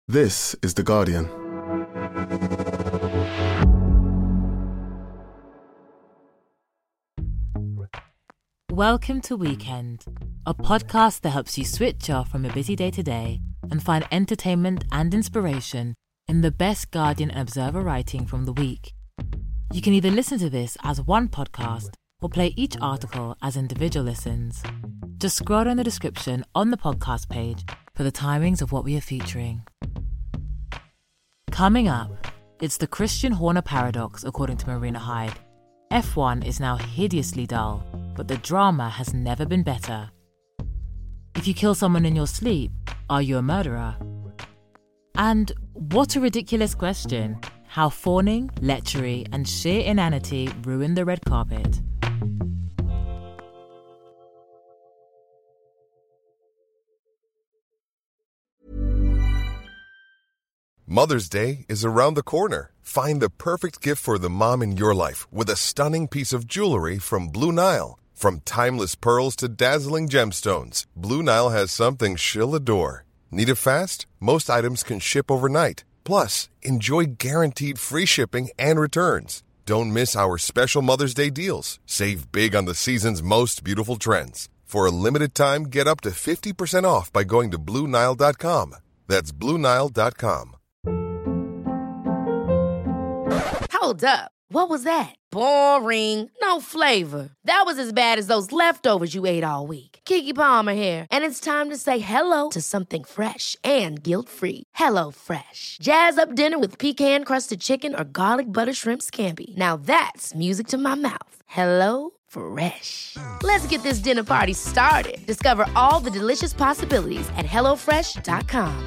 This is The Guardian. Welcome to Weekend, a podcast that helps you switch off from a busy day-to-day and find entertainment and inspiration in the best Guardian and Observer writing from the week. You can either listen to this as one podcast or play each article as individual listens. Just scroll down the description on the podcast page for the timings of what we are featuring. Coming up, it's the Christian Horner paradox, according to Marina Hyde. F1 is now hideously dull, but the drama has never been better. If you kill someone in your sleep, are you a murderer? And what a ridiculous question, how fawning, lechery, and sheer inanity ruin the red carpet. Mother's Day is around the corner. Find the perfect gift for the mom in your life with a stunning piece of jewelry from Blue Nile. From timeless pearls to dazzling gemstones, Blue Nile has something she'll adore. Need it fast? Most items can ship overnight. Plus, enjoy guaranteed free shipping and returns. Don't miss our special Mother's Day deals. Save big on the season's most beautiful trends. For a limited time, get up to 50% off by going to BlueNile.com. That's BlueNile.com. Hold up. What was that? Boring. No flavor. That was as bad as those leftovers you ate all week. Keke Palmer here, and it's time to say hello to something fresh and guilt-free. Hello Fresh. Jazz up dinner with pecan-crusted chicken or garlic butter shrimp scampi. Now that's music to my mouth. Hello Fresh. Let's get this dinner party started. Discover all the delicious possibilities at HelloFresh.com.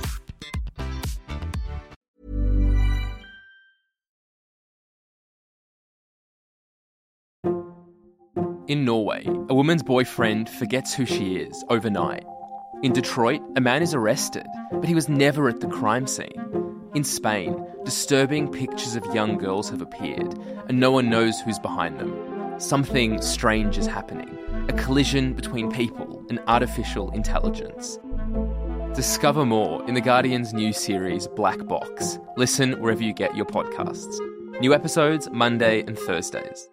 In Norway, a woman's boyfriend forgets who she is overnight. In Detroit, a man is arrested, but he was never at the crime scene. In Spain, disturbing pictures of young girls have appeared, and no one knows who's behind them. Something strange is happening, a collision between people and artificial intelligence. Discover more in The Guardian's new series, Black Box. Listen wherever you get your podcasts. New episodes Monday and Thursdays.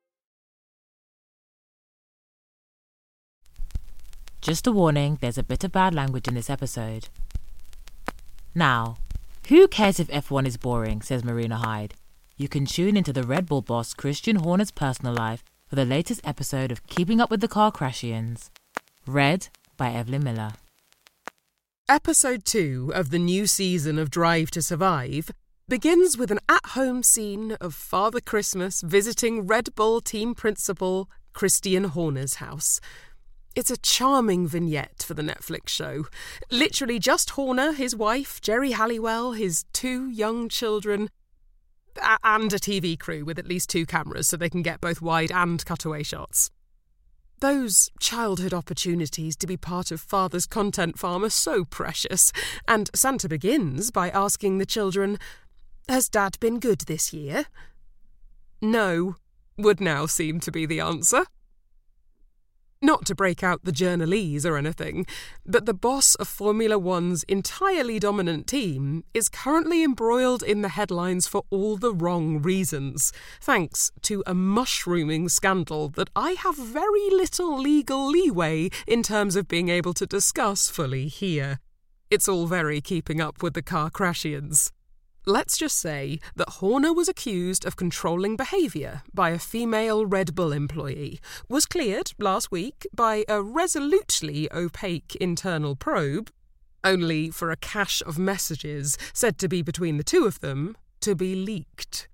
Just a warning, there's a bit of bad language in this episode. Now, who cares if F1 is boring, says Marina Hyde. You can tune into the Red Bull boss Christian Horner's personal life for the latest episode of Keeping Up with the Kardashians. Read by Evelyn Miller. Episode 2 of the new season of Drive to Survive begins with an at-home scene of Father Christmas visiting Red Bull team principal Christian Horner's house. It's a charming vignette for the Netflix show. Literally just Horner, his wife, Jerry Halliwell, his 2 young children, and a TV crew with at least 2 cameras so they can get both wide and cutaway shots. Those childhood opportunities to be part of Father's content farm are so precious, and Santa begins by asking the children, "Has Dad been good this year?" No, would now seem to be the answer. Not to break out the journalese or anything, but the boss of Formula One's entirely dominant team is currently embroiled in the headlines for all the wrong reasons, thanks to a mushrooming scandal that I have very little legal leeway in terms of being able to discuss fully here. It's all very keeping up with the Kardashians. Let's just say that Horner was accused of controlling behaviour by a female Red Bull employee, was cleared last week by a resolutely opaque internal probe, only for a cache of messages said to be between the two of them to be leaked.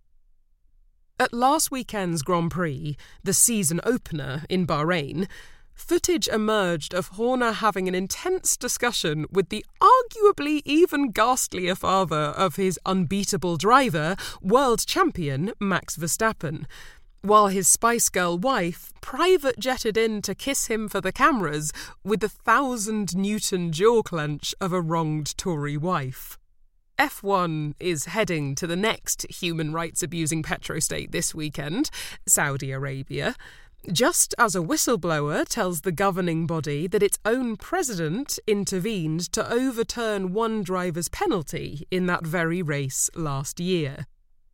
At last weekend's Grand Prix, the season opener in Bahrain, footage emerged of Horner having an intense discussion with the arguably even ghastlier father of his unbeatable driver, world champion Max Verstappen, while his Spice Girl wife private jetted in to kiss him for the cameras with the 1,000-Newton jaw clench of a wronged Tory wife. F1 is heading to the next human rights abusing petrostate this weekend, Saudi Arabia. just as a whistleblower tells the governing body that its own president intervened to overturn one driver's penalty in that very race last year.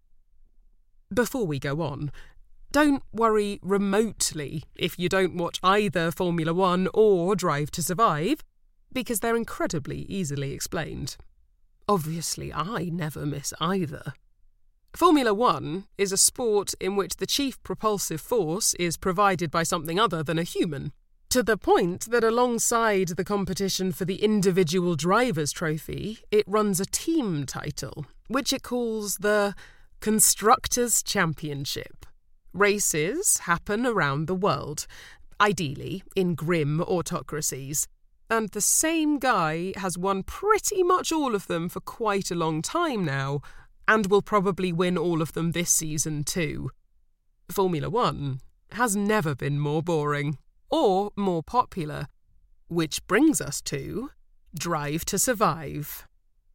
Before we go on, don't worry remotely if you don't watch either Formula One or Drive to Survive, because they're incredibly easily explained. Obviously, I never miss either. Formula One is a sport in which the chief propulsive force is provided by something other than a human, to the point that alongside the competition for the individual driver's trophy, it runs a team title, which it calls the Constructors' Championship. Races happen around the world, ideally in grim autocracies, and the same guy has won pretty much all of them for quite a long time now, and will probably win all of them this season too. Formula One has never been more boring, or more popular, which brings us to Drive to Survive.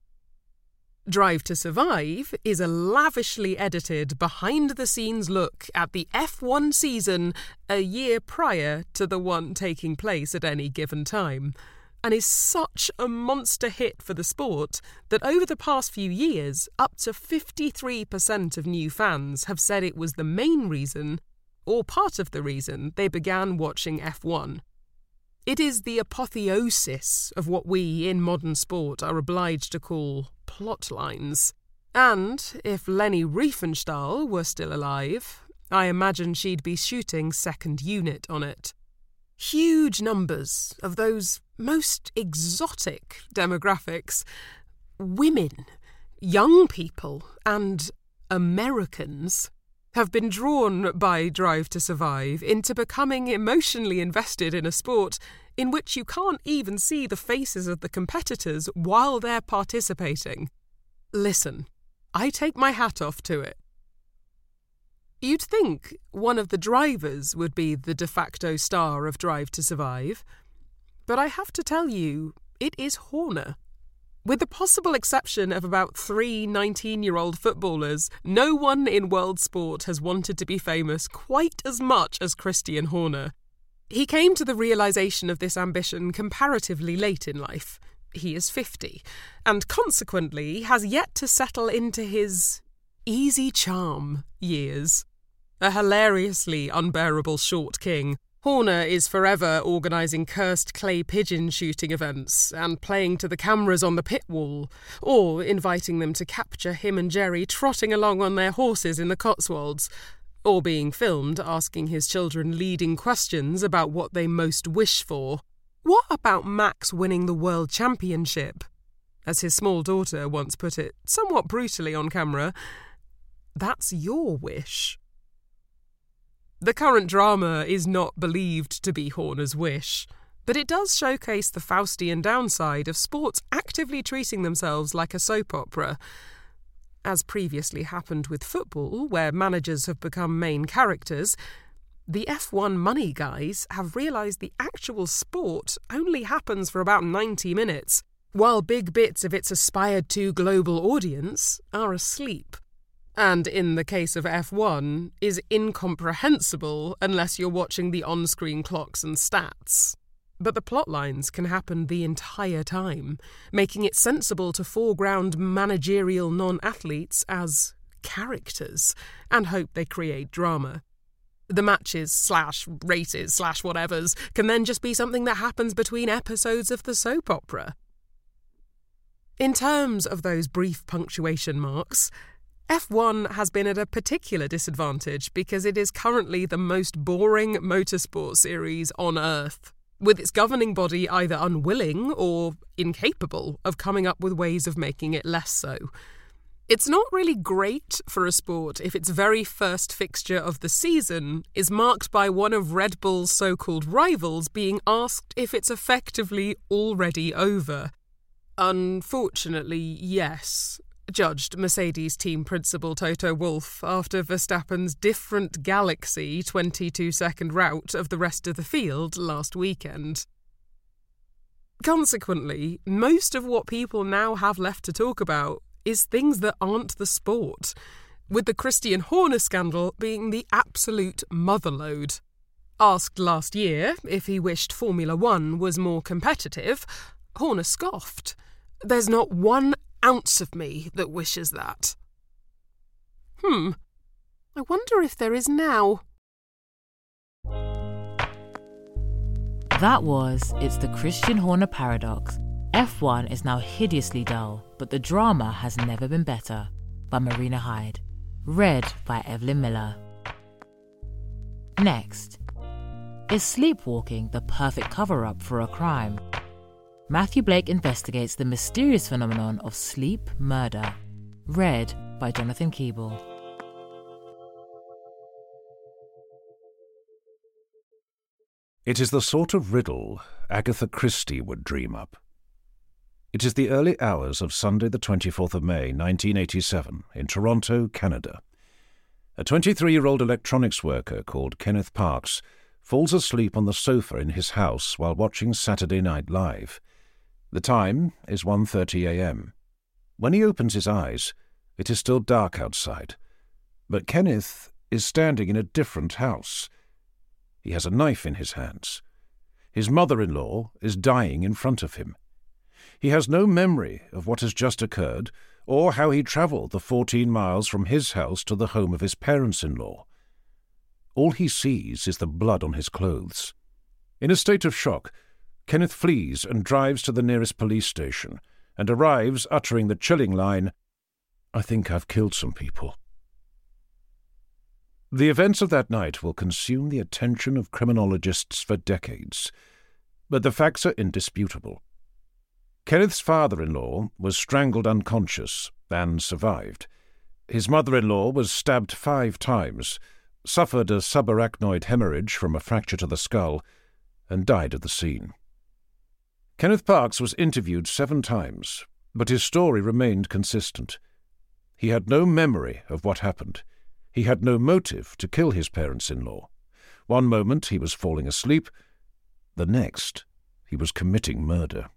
Drive to Survive is a lavishly edited, behind-the-scenes look at the F1 season a year prior to the one taking place at any given time, and is such a monster hit for the sport that over the past few years, up to 53% of new fans have said it was the main reason, or part of the reason, they began watching F1. It is the apotheosis of what we in modern sport are obliged to call plot lines. And if Leni Riefenstahl were still alive, I imagine she'd be shooting second unit on it. Huge numbers of those most exotic demographics, women, young people, and Americans, have been drawn by Drive to Survive into becoming emotionally invested in a sport in which you can't even see the faces of the competitors while they're participating. Listen, I take my hat off to it. You'd think one of the drivers would be the de facto star of Drive to Survive, but I have to tell you, it is Horner. With the possible exception of about 3 19-year-old footballers, no one in world sport has wanted to be famous quite as much as Christian Horner. He came to the realisation of this ambition comparatively late in life. He is 50, and consequently has yet to settle into his easy charm years. A hilariously unbearable short king, Horner is forever organising cursed clay pigeon shooting events and playing to the cameras on the pit wall, or inviting them to capture him and Jerry trotting along on their horses in the Cotswolds, or being filmed asking his children leading questions about what they most wish for. What about Max winning the World Championship? As his small daughter once put it, somewhat brutally on camera, that's your wish. The current drama is not believed to be Horner's wish, but it does showcase the Faustian downside of sports actively treating themselves like a soap opera. As previously happened with football, where managers have become main characters, the F1 money guys have realised the actual sport only happens for about 90 minutes, while big bits of its aspired-to global audience are asleep. And in the case of F1, is incomprehensible unless you're watching the on-screen clocks and stats. But the plot lines can happen the entire time, making it sensible to foreground managerial non-athletes as characters and hope they create drama. The matches / races / whatevers can then just be something that happens between episodes of the soap opera. In terms of those brief punctuation marks, F1 has been at a particular disadvantage because it is currently the most boring motorsport series on Earth, with its governing body either unwilling or incapable of coming up with ways of making it less so. It's not really great for a sport if its very first fixture of the season is marked by one of Red Bull's so-called rivals being asked if it's effectively already over. Unfortunately, yes, judged Mercedes team principal Toto Wolff after Verstappen's different galaxy 22-second rout of the rest of the field last weekend. Consequently, most of what people now have left to talk about is things that aren't the sport, with the Christian Horner scandal being the absolute motherlode. Asked last year if he wished Formula One was more competitive, Horner scoffed. There's not 1 ounce of me that wishes that. I wonder if there is now. That was It's the Christian Horner Paradox. F1 is now hideously dull, but the drama has never been better, by Marina Hyde. Read by Evelyn Miller. Next. Is sleepwalking the perfect cover-up for a crime? Matthew Blake investigates the mysterious phenomenon of sleep murder. Read by Jonathan Keeble. It is the sort of riddle Agatha Christie would dream up. It is the early hours of Sunday the 24th of May, 1987, in Toronto, Canada. A 23-year-old electronics worker called Kenneth Parkes falls asleep on the sofa in his house while watching Saturday Night Live. The time is 1:30 a.m. When he opens his eyes, it is still dark outside, but Kenneth is standing in a different house. He has a knife in his hands. His mother-in-law is dying in front of him. He has no memory of what has just occurred or how he travelled the 14 miles from his house to the home of his parents-in-law. All he sees is the blood on his clothes. In a state of shock, Kenneth flees and drives to the nearest police station and arrives uttering the chilling line, "I think I've killed some people." The events of that night will consume the attention of criminologists for decades, but the facts are indisputable. Kenneth's father-in-law was strangled unconscious and survived. His mother-in-law was stabbed 5 times, suffered a subarachnoid hemorrhage from a fracture to the skull, and died at the scene. Kenneth Parkes was interviewed 7 times, but his story remained consistent. He had no memory of what happened. He had no motive to kill his parents-in-law. One moment he was falling asleep, the next he was committing murder.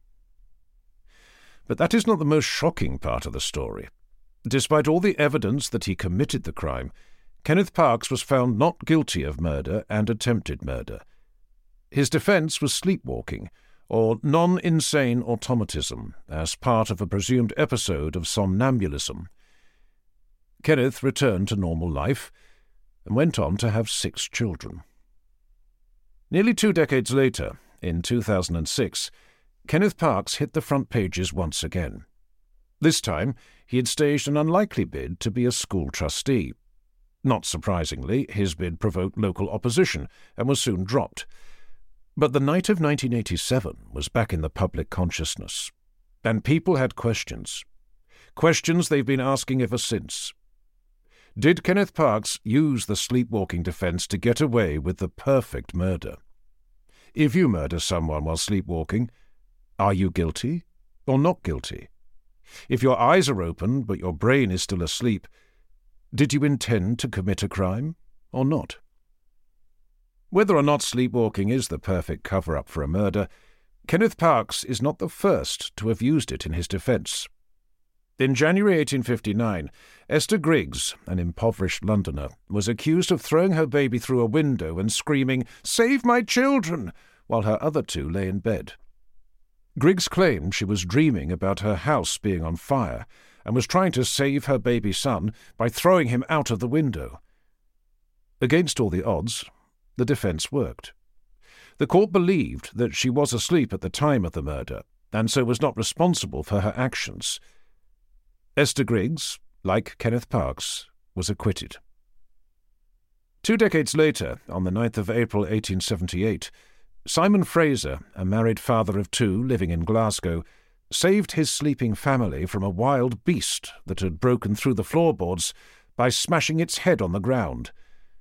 But that is not the most shocking part of the story. Despite all the evidence that he committed the crime, Kenneth Parkes was found not guilty of murder and attempted murder. His defence was sleepwalking, or non-insane automatism, as part of a presumed episode of somnambulism. Kenneth returned to normal life and went on to have 6 children. Nearly 2 decades later, in 2006, Kenneth Parkes hit the front pages once again. This time, he had staged an unlikely bid to be a school trustee. Not surprisingly, his bid provoked local opposition and was soon dropped. But the night of 1987 was back in the public consciousness, and people had questions. Questions they've been asking ever since. Did Kenneth Parkes use the sleepwalking defence to get away with the perfect murder? If you murder someone while sleepwalking, are you guilty or not guilty? If your eyes are open but your brain is still asleep, did you intend to commit a crime or not? Whether or not sleepwalking is the perfect cover-up for a murder, Kenneth Parkes is not the first to have used it in his defence. In January 1859, Esther Griggs, an impoverished Londoner, was accused of throwing her baby through a window and screaming, "Save my children!" while her other 2 lay in bed. Griggs claimed she was dreaming about her house being on fire and was trying to save her baby son by throwing him out of the window. Against all the odds, the defence worked. The court believed that she was asleep at the time of the murder and so was not responsible for her actions. Esther Griggs, like Kenneth Parkes, was acquitted. 2 decades later, on the 9th of April 1878, Simon Fraser, a married father of 2 living in Glasgow, saved his sleeping family from a wild beast that had broken through the floorboards by smashing its head on the ground.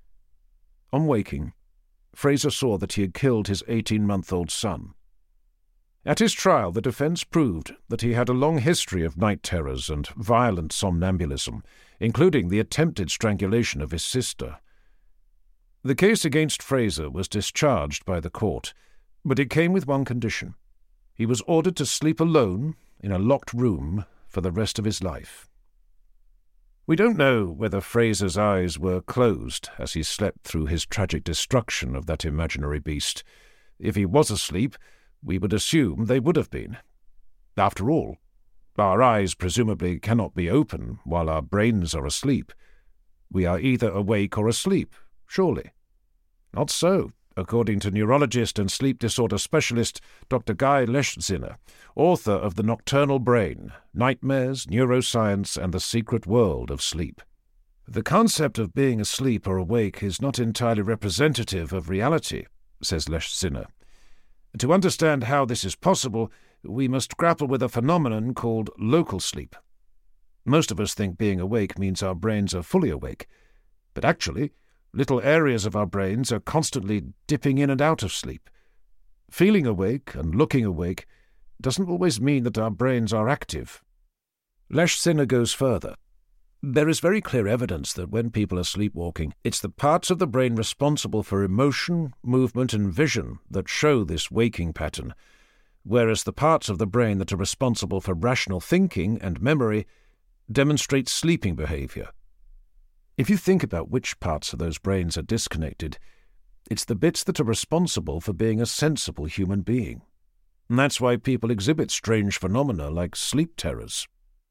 On waking, Fraser saw that he had killed his 18-month-old son. At his trial, the defence proved that he had a long history of night terrors and violent somnambulism, including the attempted strangulation of his sister. The case against Fraser was discharged by the court, but it came with one condition. He was ordered to sleep alone in a locked room for the rest of his life. We don't know whether Fraser's eyes were closed as he slept through his tragic destruction of that imaginary beast. If he was asleep, we would assume they would have been. After all, our eyes presumably cannot be open while our brains are asleep. We are either awake or asleep, surely. Not so, according to neurologist and sleep disorder specialist Dr. Guy Leschziner, author of The Nocturnal Brain, Nightmares, Neuroscience, and the Secret World of Sleep. The concept of being asleep or awake is not entirely representative of reality, says Leschziner. To understand how this is possible, we must grapple with a phenomenon called local sleep. Most of us think being awake means our brains are fully awake, but actually, little areas of our brains are constantly dipping in and out of sleep. Feeling awake and looking awake doesn't always mean that our brains are active. Leschziner goes further. There is very clear evidence that when people are sleepwalking, it's the parts of the brain responsible for emotion, movement, and vision that show this waking pattern, whereas the parts of the brain that are responsible for rational thinking and memory demonstrate sleeping behavior. If you think about which parts of those brains are disconnected, it's the bits that are responsible for being a sensible human being. And that's why people exhibit strange phenomena like sleep terrors.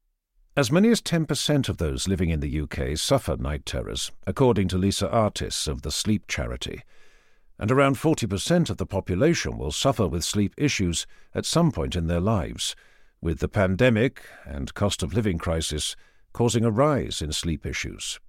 As many as 10% of those living in the UK suffer night terrors, according to Lisa Artis of the Sleep Charity, and around 40% of the population will suffer with sleep issues at some point in their lives, with the pandemic and cost of living crisis causing a rise in sleep issues.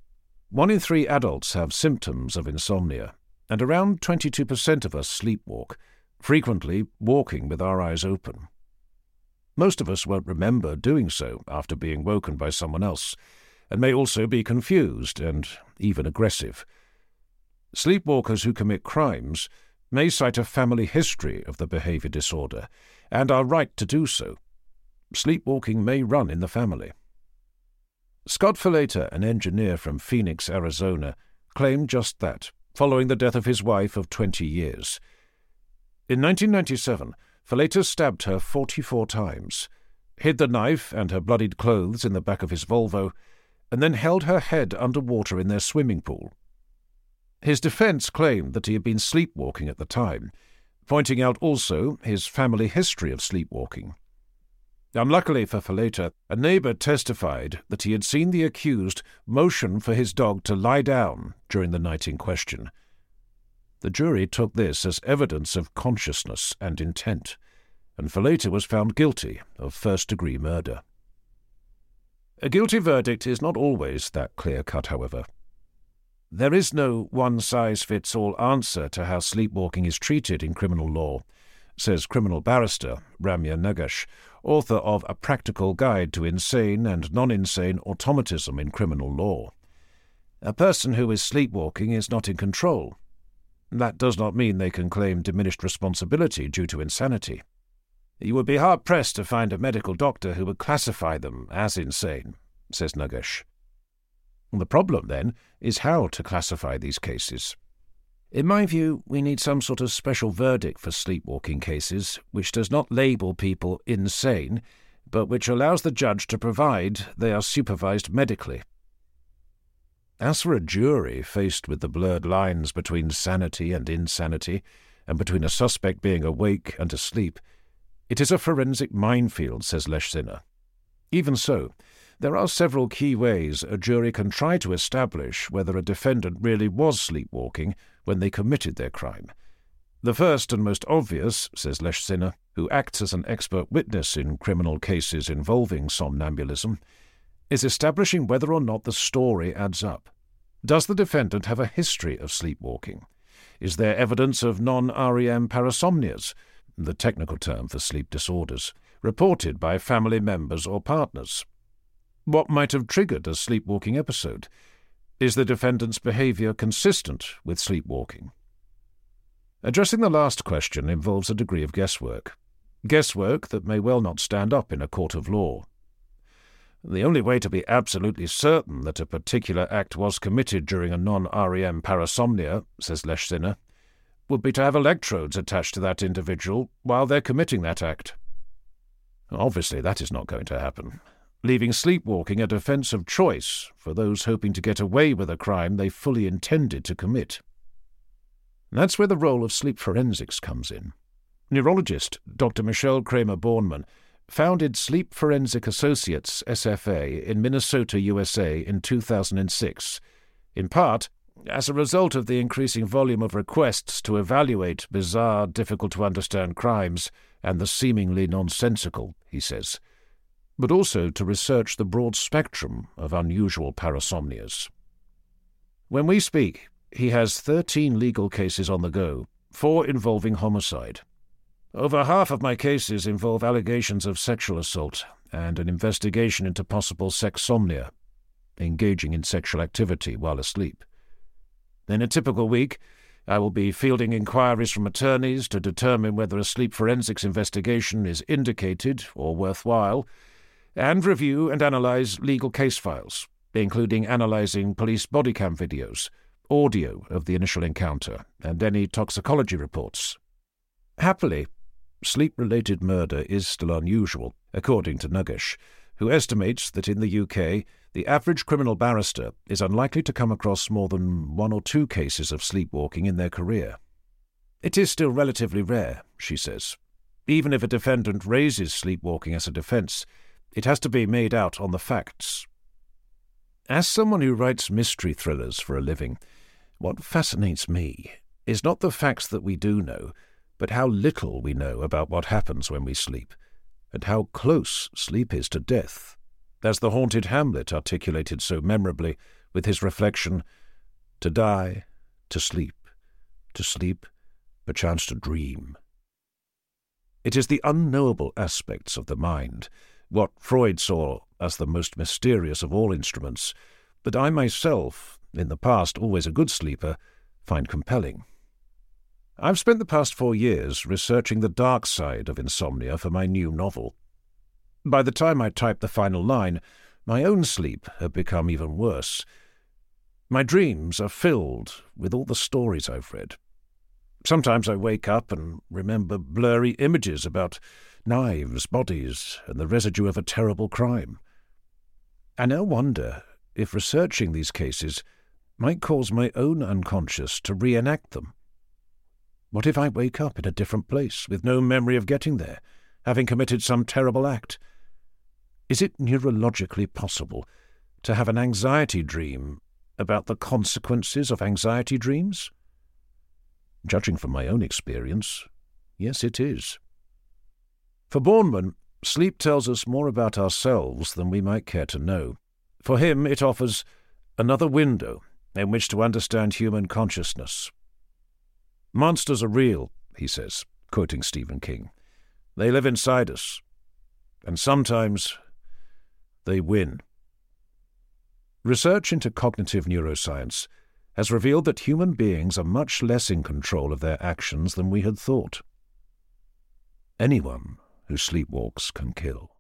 1 in 3 adults have symptoms of insomnia, and around 22% of us sleepwalk, frequently walking with our eyes open. Most of us won't remember doing so after being woken by someone else, and may also be confused and even aggressive. Sleepwalkers who commit crimes may cite a family history of the behavior disorder, and are right to do so. Sleepwalking may run in the family. Scott Falater, an engineer from Phoenix, Arizona, claimed just that, following the death of his wife of 20 years. In 1997, Falater stabbed her 44 times, hid the knife and her bloodied clothes in the back of his Volvo, and then held her head underwater in their swimming pool. His defense claimed that he had been sleepwalking at the time, pointing out also his family history of sleepwalking. Unluckily for Falater, a neighbour testified that he had seen the accused motion for his dog to lie down during the night in question. The jury took this as evidence of consciousness and intent, and Falater was found guilty of first-degree murder. A guilty verdict is not always that clear-cut, however. There is no one-size-fits-all answer to how sleepwalking is treated in criminal law, says criminal barrister Ramya Nagash, author of A Practical Guide to Insane and Non-Insane Automatism in Criminal Law. A person who is sleepwalking is not in control. That does not mean they can claim diminished responsibility due to insanity. You would be hard-pressed to find a medical doctor who would classify them as insane, says Nagash. The problem, then, is how to classify these cases. In my view, we need some sort of special verdict for sleepwalking cases which does not label people insane, but which allows the judge to provide they are supervised medically. As for a jury faced with the blurred lines between sanity and insanity, and between a suspect being awake and asleep, it is a forensic minefield, says Leschziner. Even so, there are several key ways a jury can try to establish whether a defendant really was sleepwalking when they committed their crime. The first and most obvious, says Leschziner, who acts as an expert witness in criminal cases involving somnambulism, is establishing whether or not the story adds up. Does the defendant have a history of sleepwalking? Is there evidence of non-REM parasomnias, the technical term for sleep disorders, reported by family members or partners? What might have triggered a sleepwalking episode? Is the defendant's behavior consistent with sleepwalking? Addressing the last question involves a degree of guesswork that may well not stand up in a court of law. The only way to be absolutely certain that a particular act was committed during a non-REM parasomnia, says Leschziner, would be to have electrodes attached to that individual while they're committing that act. Obviously, that is not going to happen. leaving sleepwalking a defence of choice for those hoping to get away with a crime they fully intended to commit. That's where the role of sleep forensics comes in. Neurologist Dr. Michelle Kramer-Bornemann founded Sleep Forensic Associates, SFA, in Minnesota, USA in 2006, in part as a result of the increasing volume of requests to evaluate bizarre, difficult-to-understand crimes and the seemingly nonsensical, he says, but also to research the broad spectrum of unusual parasomnias. When we speak, he has 13 legal cases on the go, 4 involving homicide. Over half of my cases involve allegations of sexual assault and an investigation into possible sexsomnia, engaging in sexual activity while asleep. In a typical week, I will be fielding inquiries from attorneys to determine whether a sleep forensics investigation is indicated or worthwhile, and review and analyze legal case files, including analyzing police body cam videos, audio of the initial encounter, and any toxicology reports. Happily, sleep-related murder is still unusual, according to Nagesh, who estimates that in the UK, the average criminal barrister is unlikely to come across more than 1 or 2 cases of sleepwalking in their career. It is still relatively rare, she says. Even if a defendant raises sleepwalking as a defence, it has to be made out on the facts. As someone who writes mystery thrillers for a living, what fascinates me is not the facts that we do know, but how little we know about what happens when we sleep, and how close sleep is to death, as the haunted Hamlet articulated so memorably with his reflection, "To die, to sleep, perchance to dream." It is the unknowable aspects of the mind, what Freud saw as the most mysterious of all instruments, that I myself, in the past always a good sleeper, find compelling. I've spent the past 4 years researching the dark side of insomnia for my new novel. By the time I typed the final line, my own sleep had become even worse. My dreams are filled with all the stories I've read. Sometimes I wake up and remember blurry images about knives, bodies, and the residue of a terrible crime. I now wonder if researching these cases might cause my own unconscious to reenact them. What if I wake up in a different place, with no memory of getting there, having committed some terrible act? Is it neurologically possible to have an anxiety dream about the consequences of anxiety dreams? Judging from my own experience, yes, it is. For Bornemann, sleep tells us more about ourselves than we might care to know. For him, it offers another window in which to understand human consciousness. "Monsters are real," he says, quoting Stephen King. "They live inside us, and sometimes they win." Research into cognitive neuroscience has revealed that human beings are much less in control of their actions than we had thought. Anyone who sleepwalks can kill.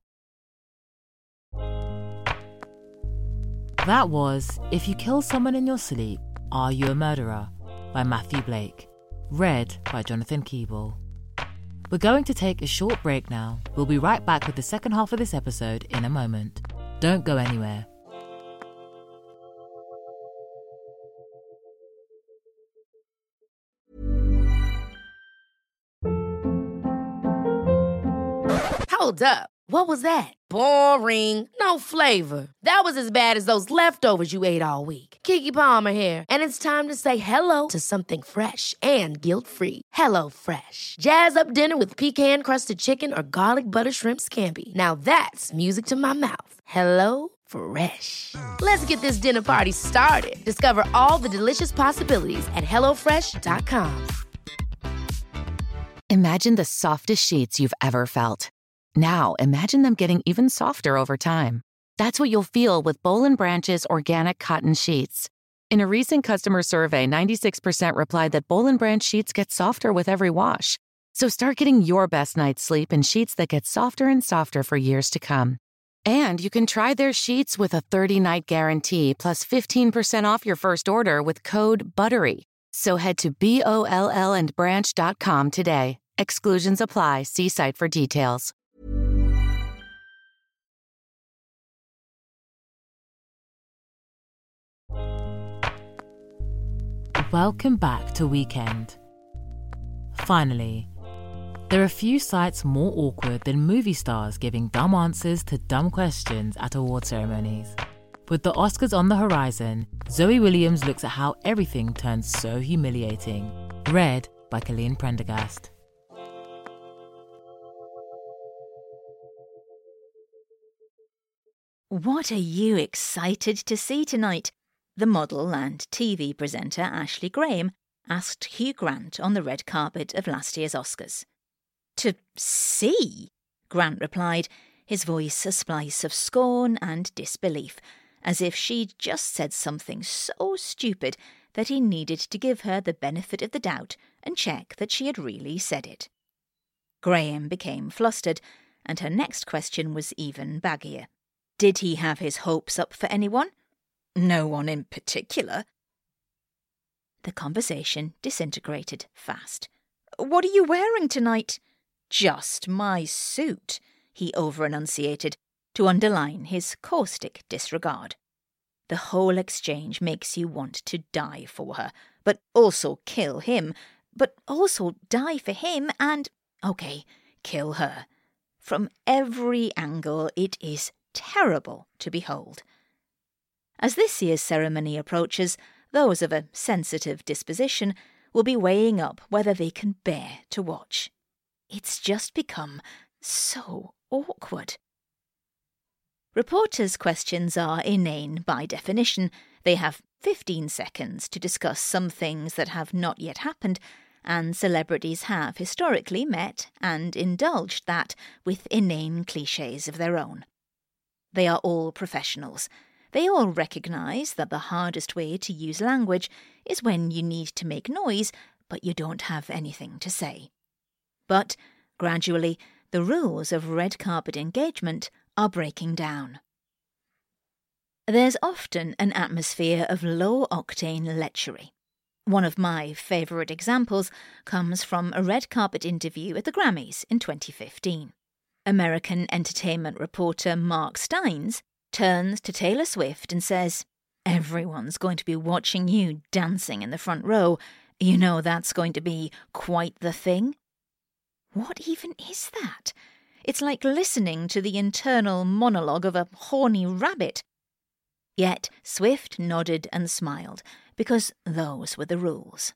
That was If You Kill Someone in Your Sleep, Are You a Murderer? By Matthew Blake. Read by Jonathan Keeble. We're going to take a short break now. We'll be right back with the second half of this episode in a moment. Don't go anywhere. Hold up. What was that? Boring. No flavor. That was as bad as those leftovers you ate all week. Keke Palmer here, and it's time to say hello to something fresh and guilt-free. Hello Fresh. Jazz up dinner with pecan-crusted chicken or garlic butter shrimp scampi. Now that's music to my mouth. Hello Fresh. Let's get this dinner party started. Discover all the delicious possibilities at HelloFresh.com. Imagine the softest sheets you've ever felt. Now, imagine them getting even softer over time. That's what you'll feel with Boll & Branch's organic cotton sheets. In a recent customer survey, 96% replied that Boll & Branch sheets get softer with every wash. So start getting your best night's sleep in sheets that get softer and softer for years to come. And you can try their sheets with a 30-night guarantee plus 15% off your first order with code BUTTERY. So head to BOLLandbranch.com today. Exclusions apply. See site for details. Welcome back to Weekend. Finally, there are few sights more awkward than movie stars giving dumb answers to dumb questions at award ceremonies. With the Oscars on the horizon, Zoe Williams looks at how everything turns so humiliating. Read by Colleen Prendergast. What are you excited to see tonight? The model and TV presenter Ashley Graham asked Hugh Grant on the red carpet of last year's Oscars. To see? Grant replied, his voice a splice of scorn and disbelief, as if she'd just said something so stupid that he needed to give her the benefit of the doubt and check that she had really said it. Graham became flustered, and her next question was even baggier. Did he have his hopes up for anyone? No one in particular. The conversation disintegrated fast. What are you wearing tonight? Just my suit, he over-enunciated, to underline his caustic disregard. The whole exchange makes you want to die for her, but also kill him, but also die for him and, kill her. From every angle it is terrible to behold. As this year's ceremony approaches, those of a sensitive disposition will be weighing up whether they can bear to watch. It's just become so awkward. Reporters' questions are inane by definition. They have 15 seconds to discuss some things that have not yet happened, and celebrities have historically met and indulged that with inane clichés of their own. They are all professionals. They all recognise that the hardest way to use language is when you need to make noise, but you don't have anything to say. But, gradually, the rules of red carpet engagement are breaking down. There's often an atmosphere of low-octane lechery. One of my favourite examples comes from a red carpet interview at the Grammys in 2015. American entertainment reporter Mark Steins turns to Taylor Swift and says, "Everyone's going to be watching you dancing in the front row. You know that's going to be quite the thing." What even is that? It's like listening to the internal monologue of a horny rabbit. Yet Swift nodded and smiled, because those were the rules.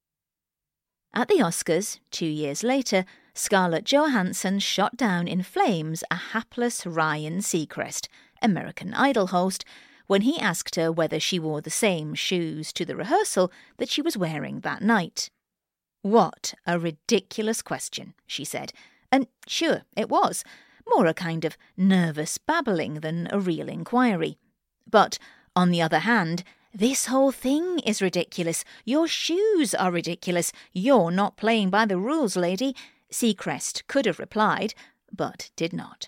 At the Oscars, 2 years later, Scarlett Johansson shot down in flames a hapless Ryan Seacrest, American Idol host, when he asked her whether she wore the same shoes to the rehearsal that she was wearing that night. "What a ridiculous question," she said. And sure, it was. More a kind of nervous babbling than a real inquiry. But, on the other hand, this whole thing is ridiculous. Your shoes are ridiculous. You're not playing by the rules, lady. Seacrest could have replied, but did not.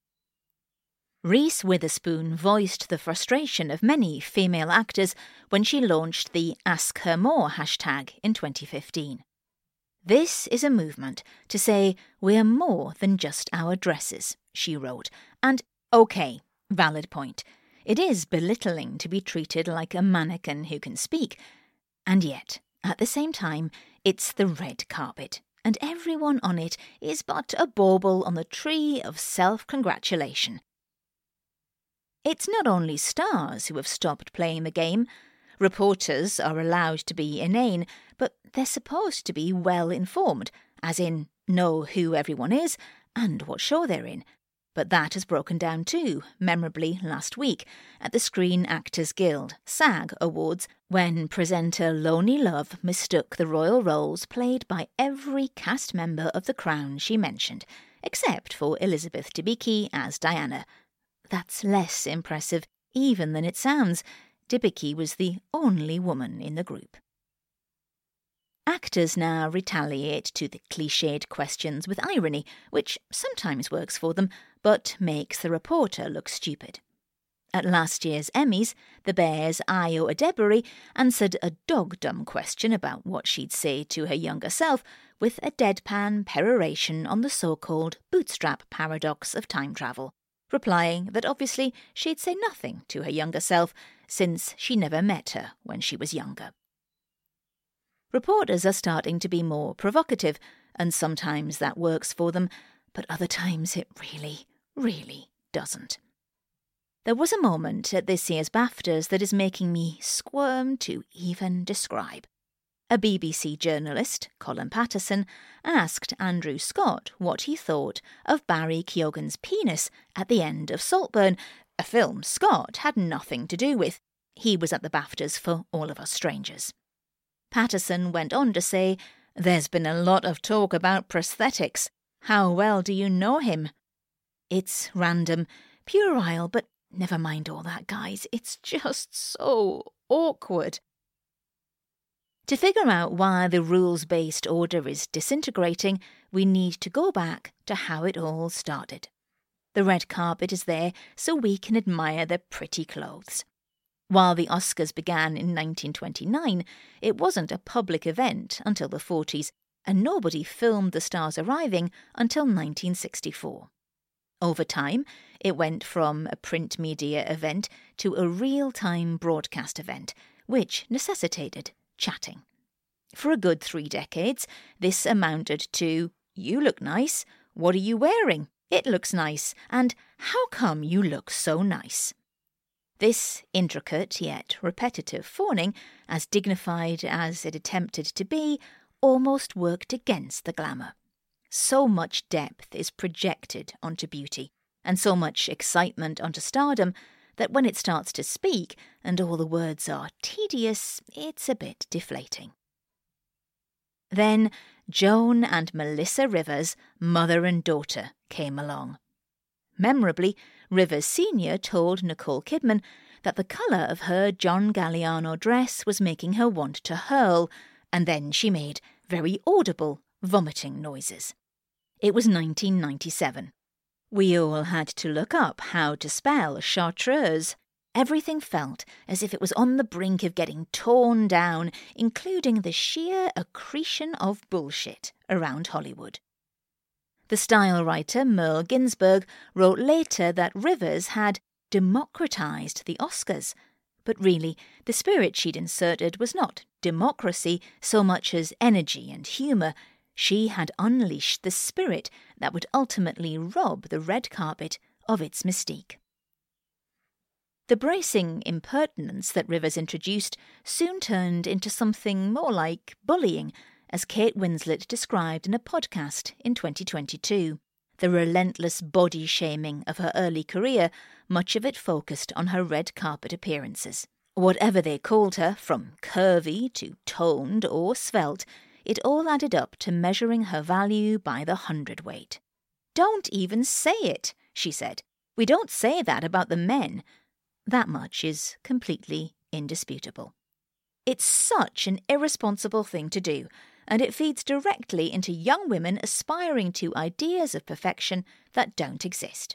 Reese Witherspoon voiced the frustration of many female actors when she launched the Ask Her More hashtag in 2015. "This is a movement to say we're more than just our dresses," she wrote. And, okay, valid point. It is belittling to be treated like a mannequin who can speak. And yet, at the same time, it's the red carpet, and everyone on it is but a bauble on the tree of self-congratulation. It's not only stars who have stopped playing the game. Reporters are allowed to be inane, but they're supposed to be well-informed, as in know who everyone is and what show they're in. But that has broken down too, memorably last week, at the Screen Actors Guild, SAG Awards, when presenter Loni Love mistook the royal roles played by every cast member of The Crown she mentioned, except for Elizabeth Debicki as Diana. That's less impressive even than it sounds. Debicki was the only woman in the group. Actors now retaliate to the cliched questions with irony, which sometimes works for them, but makes the reporter look stupid. At last year's Emmys, The Bear's Ayo Edebiri answered a dog-dumb question about what she'd say to her younger self with a deadpan peroration on the so-called bootstrap paradox of time travel, replying that obviously she'd say nothing to her younger self, since she never met her when she was younger. Reporters are starting to be more provocative, and sometimes that works for them, but other times it really, really doesn't. There was a moment at this year's BAFTAs that is making me squirm to even describe. A BBC journalist, Colin Patterson, asked Andrew Scott what he thought of Barry Keoghan's penis at the end of Saltburn, a film Scott had nothing to do with. He was at the BAFTAs for All of Us Strangers. Patterson went on to say, "There's been a lot of talk about prosthetics. How well do you know him?" It's random, puerile, but never mind all that, guys. It's just so awkward. To figure out why the rules-based order is disintegrating, we need to go back to how it all started. The red carpet is there so we can admire their pretty clothes. While the Oscars began in 1929, it wasn't a public event until the 40s, and nobody filmed the stars arriving until 1964. Over time, it went from a print media event to a real-time broadcast event, which necessitated chatting. For a good 3 decades, this amounted to, "You look nice. What are you wearing? It looks nice. And how come you look so nice?" This intricate yet repetitive phoning, as dignified as it attempted to be, almost worked against the glamour. So much depth is projected onto beauty, and so much excitement onto stardom, that when it starts to speak and all the words are tedious, it's a bit deflating. Then Joan and Melissa Rivers, mother and daughter, came along. Memorably, Rivers Sr. told Nicole Kidman that the colour of her John Galliano dress was making her want to hurl, and then she made very audible vomiting noises. It was 1997. We all had to look up how to spell chartreuse. Everything felt as if it was on the brink of getting torn down, including the sheer accretion of bullshit around Hollywood. The style writer Merle Ginsberg wrote later that Rivers had democratized the Oscars, but really the spirit she'd inserted was not democracy so much as energy and humour. She had unleashed the spirit that would ultimately rob the red carpet of its mystique. The bracing impertinence that Rivers introduced soon turned into something more like bullying, as Kate Winslet described in a podcast in 2022. The relentless body shaming of her early career, much of it focused on her red carpet appearances. Whatever they called her, from curvy to toned or svelte, it all added up to measuring her value by the hundredweight. "Don't even say it," she said. "We don't say that about the men." That much is completely indisputable. It's such an irresponsible thing to do, and it feeds directly into young women aspiring to ideas of perfection that don't exist.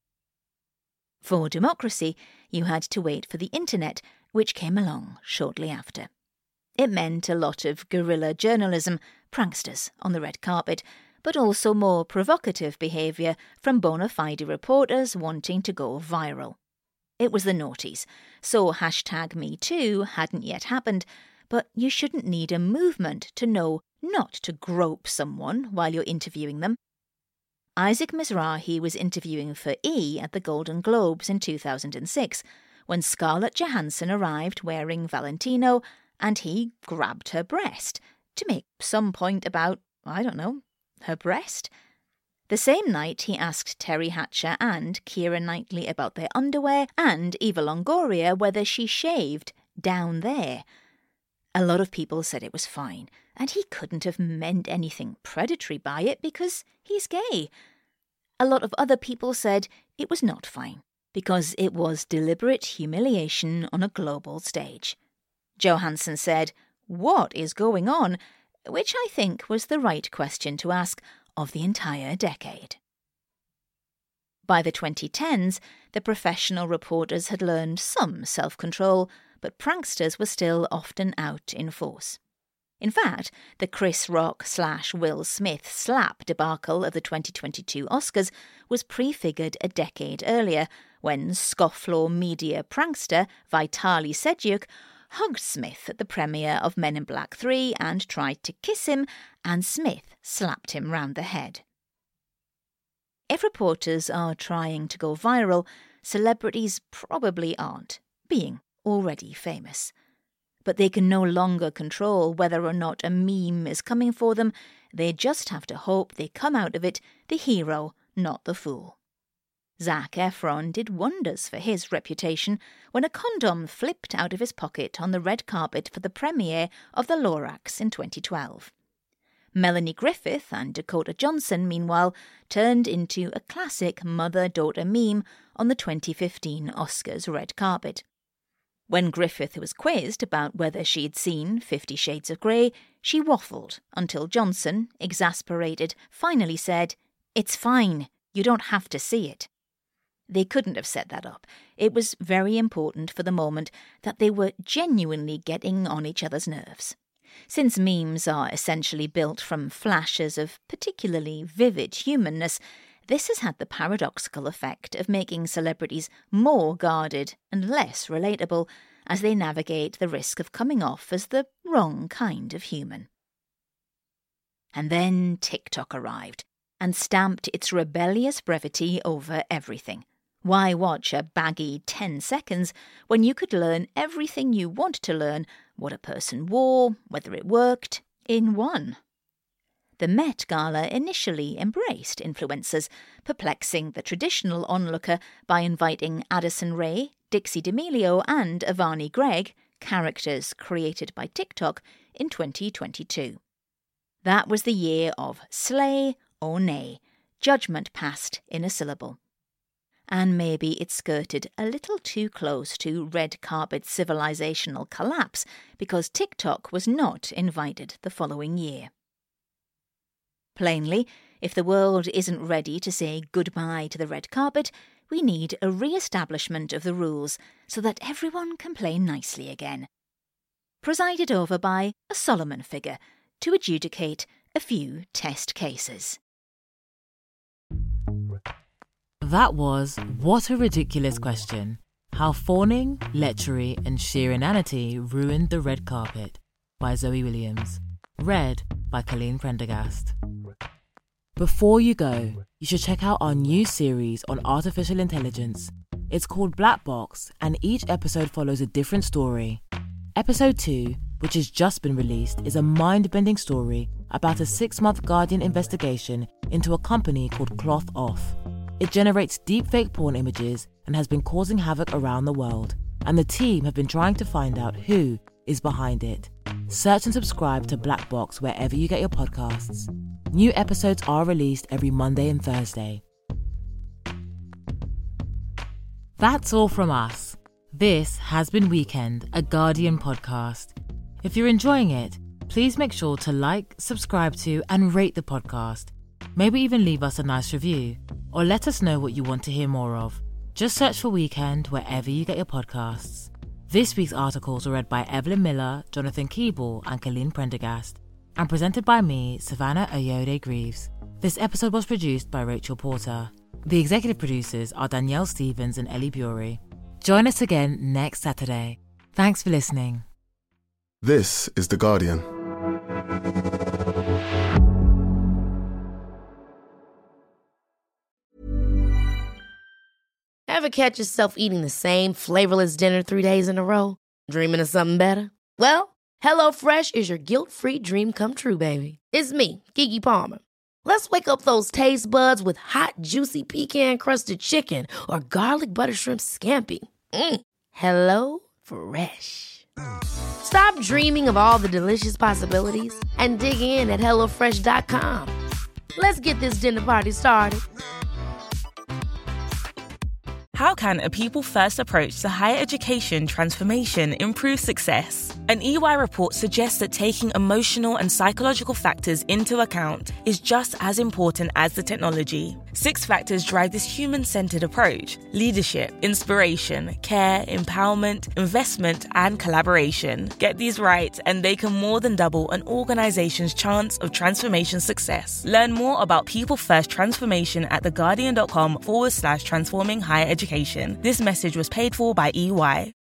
For democracy, you had to wait for the internet, which came along shortly after. It meant a lot of guerrilla journalism, pranksters on the red carpet, but also more provocative behaviour from bona fide reporters wanting to go viral. It was the noughties, so #MeToo hadn't yet happened, but you shouldn't need a movement to know not to grope someone while you're interviewing them. Isaac Mizrahi was interviewing for E! At the Golden Globes in 2006, when Scarlett Johansson arrived wearing Valentino, and he grabbed her breast to make some point about, I don't know, her breast. The same night he asked Terry Hatcher and Keira Knightley about their underwear, and Eva Longoria whether she shaved down there. A lot of people said it was fine, and he couldn't have meant anything predatory by it because he's gay. A lot of other people said it was not fine, because it was deliberate humiliation on a global stage. Johansson said, "What is going on?" which I think was the right question to ask of the entire decade. By the 2010s, the professional reporters had learned some self-control, but pranksters were still often out in force. In fact, the Chris Rock/Will Smith slap debacle of the 2022 Oscars was prefigured a decade earlier, when scofflaw media prankster Vitaly Sedgwick hugged Smith at the premiere of Men in Black 3 and tried to kiss him, and Smith slapped him round the head. If reporters are trying to go viral, celebrities probably aren't, being already famous. But they can no longer control whether or not a meme is coming for them. They just have to hope they come out of it the hero, not the fool. Zac Efron did wonders for his reputation when a condom flipped out of his pocket on the red carpet for the premiere of The Lorax in 2012. Melanie Griffith and Dakota Johnson, meanwhile, turned into a classic mother-daughter meme on the 2015 Oscars red carpet. When Griffith was quizzed about whether she'd seen 50 Shades of Grey, she waffled until Johnson, exasperated, finally said, "It's fine, you don't have to see it." They couldn't have set that up. It was very important for the moment that they were genuinely getting on each other's nerves. Since memes are essentially built from flashes of particularly vivid humanness, this has had the paradoxical effect of making celebrities more guarded and less relatable as they navigate the risk of coming off as the wrong kind of human. And then TikTok arrived and stamped its rebellious brevity over everything. Why watch a baggy 10 seconds when you could learn everything you want to learn, what a person wore, whether it worked, in one? The Met Gala initially embraced influencers, perplexing the traditional onlooker by inviting Addison Rae, Dixie D'Amelio and Avani Gregg, characters created by TikTok, in 2022. That was the year of slay or nay, judgment passed in a syllable. And maybe it skirted a little too close to red carpet civilizational collapse because TikTok was not invited the following year. Plainly, if the world isn't ready to say goodbye to the red carpet, we need a re-establishment of the rules so that everyone can play nicely again. Presided over by a Solomon figure to adjudicate a few test cases. That was What a Ridiculous Question. How Fawning, Lechery and Sheer Inanity Ruined the Red Carpet by Zoe Williams. Read by Colleen Prendergast. Before you go, you should check out our new series on artificial intelligence. It's called Black Box, and each episode follows a different story. Episode 2, which has just been released, is a mind-bending story about a 6-month Guardian investigation into a company called Cloth Off. It generates deepfake porn images and has been causing havoc around the world, and the team have been trying to find out who is behind it. Search and subscribe to Black Box wherever you get your podcasts. New episodes are released every Monday and Thursday. That's all from us. This has been Weekend, a Guardian podcast. If you're enjoying it, please make sure to like, subscribe to, and rate the podcast. Maybe even leave us a nice review, or let us know what you want to hear more of. Just search for Weekend wherever you get your podcasts. This week's articles were read by Evelyn Miller, Jonathan Keeble, and Colleen Prendergast, and presented by me, Savannah Oyode-Greaves. This episode was produced by Rachel Porter. The executive producers are Danielle Stevens and Ellie Bury. Join us again next Saturday. Thanks for listening. This is The Guardian. Ever catch yourself eating the same flavorless dinner 3 days in a row? Dreaming of something better? Well, HelloFresh is your guilt-free dream come true, baby. It's me, Keke Palmer. Let's wake up those taste buds with hot, juicy pecan-crusted chicken or garlic butter shrimp scampi. HelloFresh. Stop dreaming of all the delicious possibilities and dig in at HelloFresh.com. Let's get this dinner party started. How can a people-first approach to higher education transformation improve success? An EY report suggests that taking emotional and psychological factors into account is just as important as the technology. 6 factors drive this human-centered approach: leadership, inspiration, care, empowerment, investment, and collaboration. Get these right, and they can more than double an organization's chance of transformation success. Learn more about people-first transformation at theguardian.com/transforming higher education. This message was paid for by EY.